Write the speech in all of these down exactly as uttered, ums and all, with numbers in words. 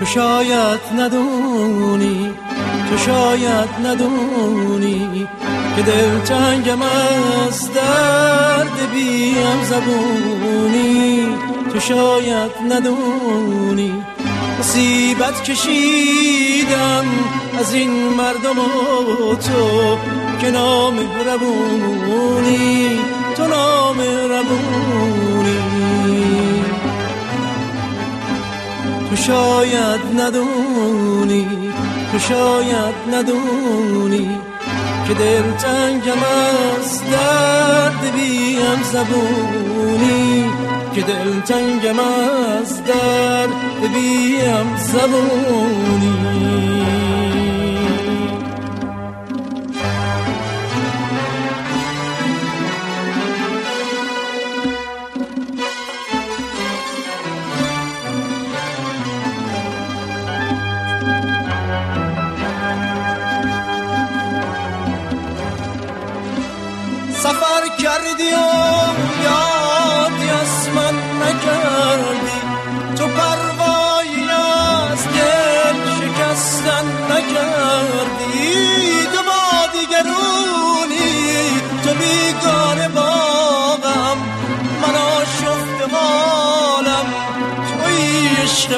تو شاید ندونی، تو شاید ندونی که دلتنگم از درد بیم زبونی. تو شاید ندونی مصیبت کشیدم از این مردم و تو که نامهربونی، تو نامهربونی. تو شاید ندونی، تو شاید ندونی که دلتنگم از درد بیم زبونی، که دلتنگم از درد بیم زبونی. سفر کردی و یادی از من نکردی، تو پروایی از دل شکستن نکردی. تو با دیگرونی، تو بیگانه باغم، من آشفته حالم، توی عشق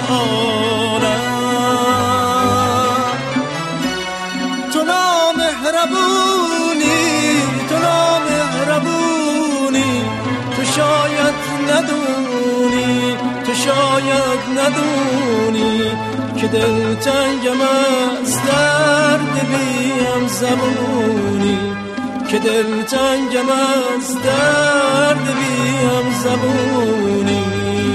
عالم. تو نامهربونی، تو نامهربونی. تو شاید ندونی، تو شاید ندونی که دلتنگم از درد بیم زبونی، که دلتنگم از درد بیم زبونی.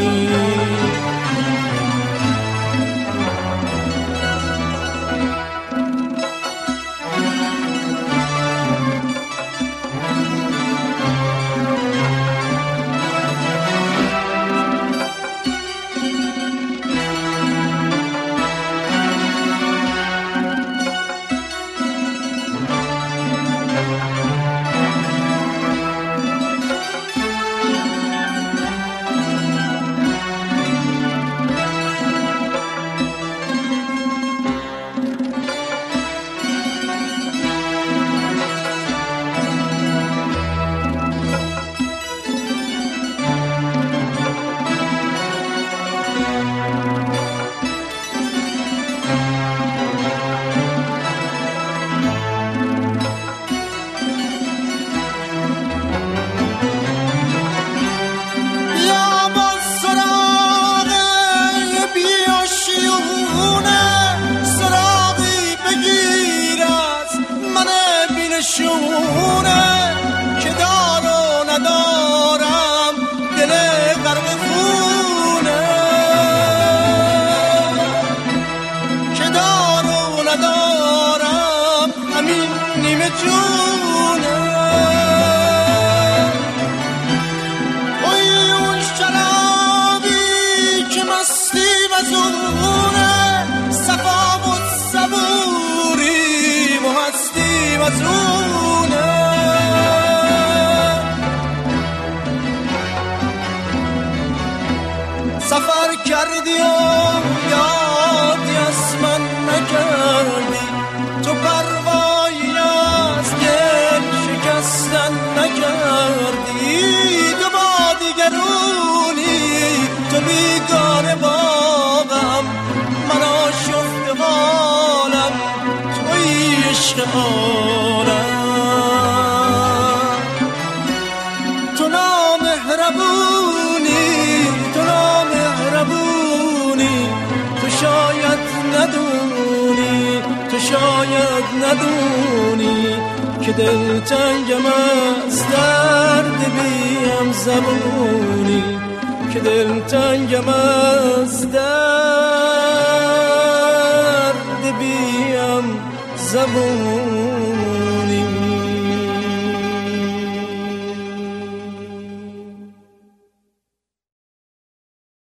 شونه که دار و ندارم، دل غرق خونه که دار و ندارم، همین نیمه جونه. اوی اون شرابی که مستی و زونه، صفا و صبوری و هستی و زونه. سفر کردی و یادی از من نکردی، تو پروایی از دل شکستن نکردی. تو با دیگرونی، تو بیگانه باغم، من آشفته حالم، توی عشق عالم. تو نامهربونی، تو نامهربونی. تو شاید ندونی، تو شاید ندونی که دلتنگم از درد بیم زبونی، که دلتنگم از درد بیم زبونی.